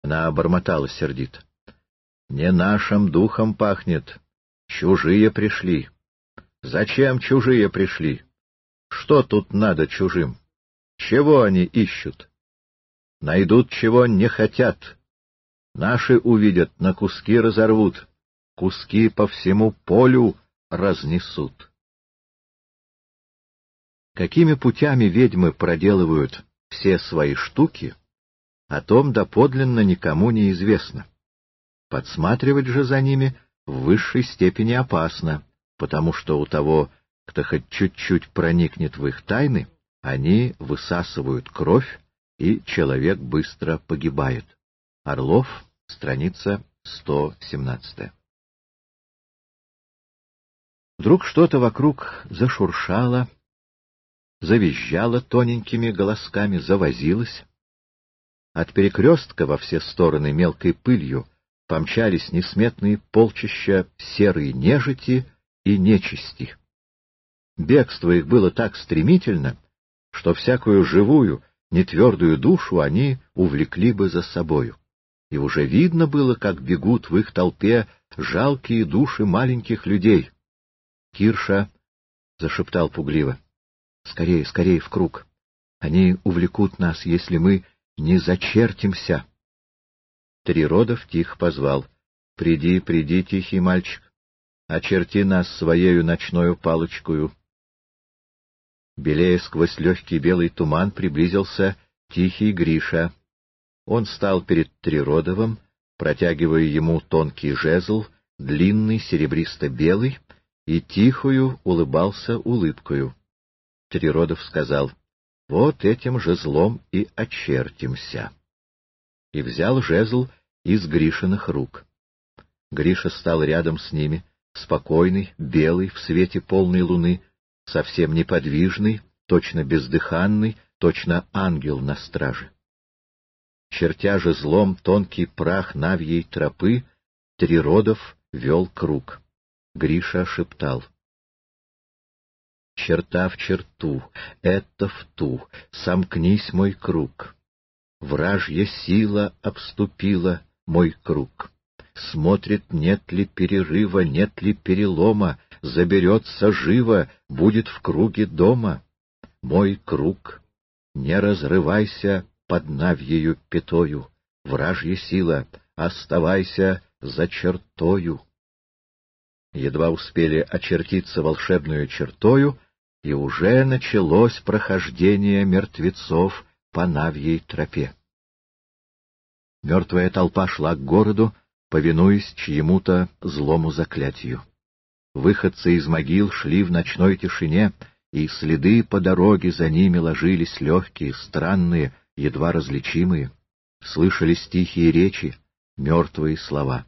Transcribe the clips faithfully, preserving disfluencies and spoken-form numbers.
Она бормотала сердито. Не нашим духом пахнет. Чужие пришли. Зачем чужие пришли? Что тут надо чужим? Чего они ищут? Найдут, чего не хотят. Наши увидят, на куски разорвут, куски по всему полю разнесут. Какими путями ведьмы проделывают все свои штуки, о том доподлинно никому не известно. Подсматривать же за ними в высшей степени опасно, потому что у того, кто хоть чуть-чуть проникнет в их тайны, они высасывают кровь, и человек быстро погибает. Орлов, страница сто семнадцать. Вдруг что-то вокруг зашуршало, завизжало тоненькими голосками, завозилось. От перекрестка во все стороны мелкой пылью помчались несметные полчища серой нежити и нечисти. Бегство их было так стремительно, что всякую живую, нетвердую душу они увлекли бы за собою. И уже видно было, как бегут в их толпе жалкие души маленьких людей. Кирша зашептал пугливо. — Скорее, скорее в круг. Они увлекут нас, если мы не зачертимся. Триродов тихо позвал. — Приди, приди, тихий мальчик, очерти нас своею ночною палочкою. Белея сквозь легкий белый туман приблизился тихий Гриша. Он стал перед Триродовым, протягивая ему тонкий жезл, длинный, серебристо-белый, и тихую улыбался улыбкою. Триродов сказал: — Вот этим жезлом и очертимся. И взял жезл из Гришиных рук. Гриша стал рядом с ними, спокойный, белый, в свете полной луны, совсем неподвижный, точно бездыханный, точно ангел на страже. Чертя жезлом тонкий прах навьей тропы, Триродов вел круг. Гриша шептал: — Черта в черту, это в ту, сомкнись мой круг. Вражья сила обступила мой круг. Смотрит, нет ли перерыва, нет ли перелома, заберется живо, будет в круге дома. Мой круг, не разрывайся под навьею пятою, вражья сила, оставайся за чертою. Едва успели очертиться волшебную чертою, и уже началось прохождение мертвецов по навьей тропе. Мертвая толпа шла к городу, повинуясь чьему-то злому заклятию. Выходцы из могил шли в ночной тишине, и следы по дороге за ними ложились легкие, странные, едва различимые. Слышались тихие речи, мертвые слова.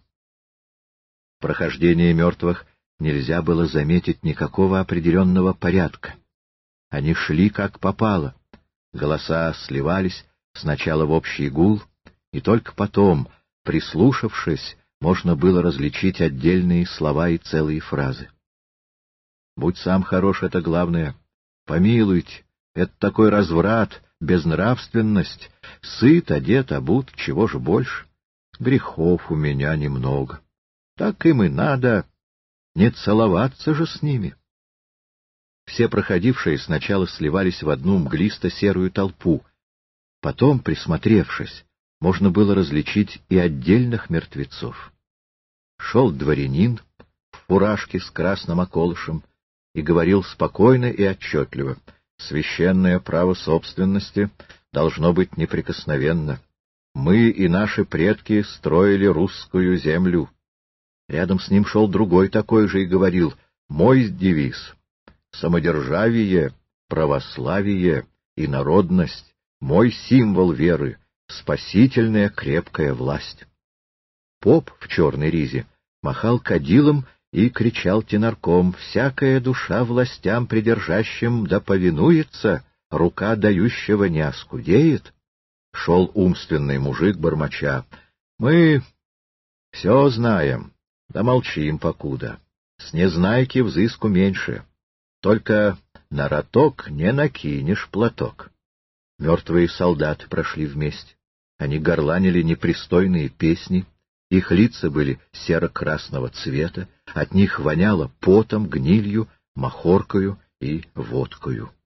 В прохождении мертвых нельзя было заметить никакого определенного порядка. Они шли как попало. Голоса сливались сначала в общий гул, и только потом, прислушавшись, можно было различить отдельные слова и целые фразы. «Будь сам хорош» — это главное. «Помилуйте» — это такой разврат, безнравственность. Сыт, одет, обут, чего же больше? Грехов у меня немного. Так им и надо, не целоваться же с ними. Все проходившие сначала сливались в одну мглисто-серую толпу. Потом, присмотревшись, можно было различить и отдельных мертвецов. Шел дворянин в фуражке с красным околышем и говорил спокойно и отчетливо: «Священное право собственности должно быть неприкосновенно. Мы и наши предки строили русскую землю». Рядом с ним шел другой такой же и говорил: «Мой девиз — самодержавие, православие и народность, мой символ веры, спасительная крепкая власть». Поп в черной ризе махал кадилом и кричал тенорком: «Всякая душа властям придержащим да повинуется, рука дающего не оскудеет». Шел умственный мужик бормоча: «Мы все знаем, да молчим покуда. С незнайки взыску меньше. Только на роток не накинешь платок». Мертвые солдаты прошли вместе. Они горланили непристойные песни, их лица были серо-красного цвета, от них воняло потом, гнилью, махоркою и водкою.